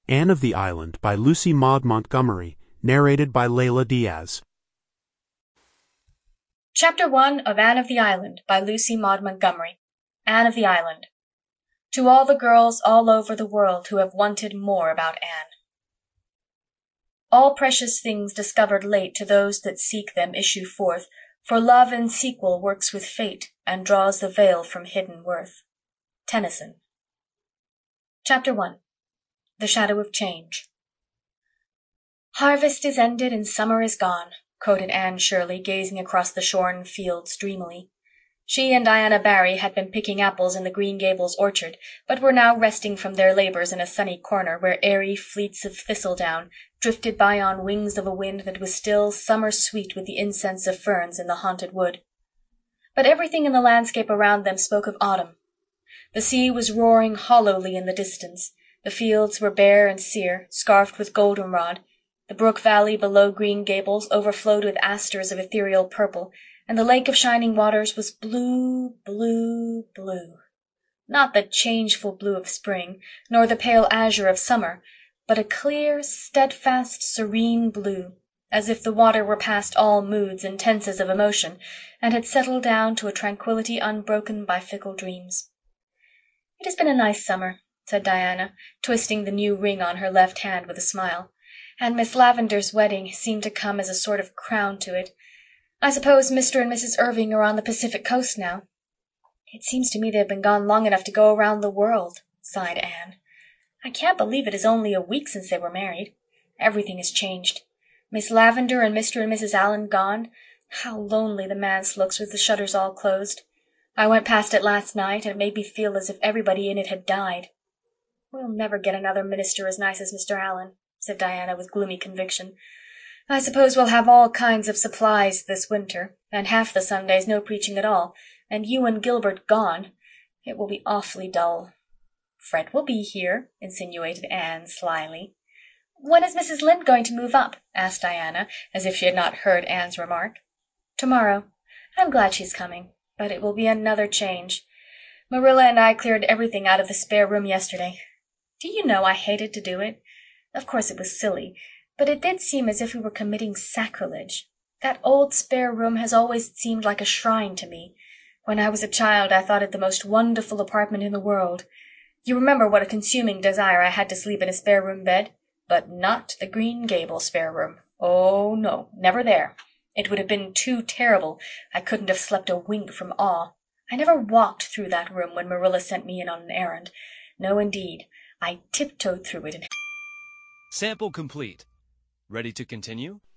Anne of the Island by Lucy Maud Montgomery, narrated by Layla Diaz. Chapter 1 of Anne of the Island by Lucy Maud Montgomery. Anne of the Island. To all the girls all over the world who have wanted more about Anne. All precious things discovered late to those that seek them issue forth, for love in sequel works with fate, and draws the veil from hidden worth. Tennyson. Chapter 1. The Shadow of Change. Harvest is ended and summer is gone, quoted Anne Shirley, gazing across the shorn fields dreamily. She and Diana Barry had been picking apples in the Green Gables orchard, but were now resting from their labors in a sunny corner where airy fleets of thistledown drifted by on wings of a wind that was still summer-sweet with the incense of ferns in the haunted wood. But everything in the landscape around them spoke of autumn. The sea was roaring hollowly in the distance. The fields were bare and sere, scarfed with goldenrod. The brook valley below Green Gables overflowed with asters of ethereal purple, and the lake of shining waters was blue, blue, blue. Not the changeful blue of spring, nor the pale azure of summer, but a clear, steadfast, serene blue, as if the water were past all moods and tenses of emotion, and had settled down to a tranquillity unbroken by fickle dreams. "It has been a nice summer," said Diana, twisting the new ring on her left hand with a smile, "and Miss Lavendar's wedding seemed to come as a sort of crown to it. I suppose Mr. and Mrs. Irving are on the Pacific coast now." "It seems to me they've been gone long enough to go around the world," sighed Anne. "I can't believe it is only a week since they were married. Everything has changed. Miss Lavendar and Mr. and Mrs. Allan gone. How lonely the manse looks with the shutters all closed. I went past it last night, and it made me feel as if everybody in it had died." "We'll never get another minister as nice as Mr. Allan," said Diana with gloomy conviction. "I suppose we'll have all kinds of supplies this winter, and half the Sundays no preaching at all, and you and Gilbert gone. It will be awfully dull." "Fred will be here," insinuated Anne slyly. "When is Mrs. Lynde going to move up?" asked Diana, as if she had not heard Anne's remark. "Tomorrow. I'm glad she's coming, but it will be another change. Marilla and I cleared everything out of the spare room yesterday. Do you know I hated to do it? Of course it was silly, but it did seem as if we were committing sacrilege. That old spare room has always seemed like a shrine to me. When I was a child I thought it the most wonderful apartment in the world. You remember what a consuming desire I had to sleep in a spare room bed? But not the Green Gables spare room. Oh, no, never there. It would have been too terrible. I couldn't have slept a wink from awe. I never walked through that room when Marilla sent me in on an errand. No, indeed. I tiptoed through it and— Sample complete. Ready to continue?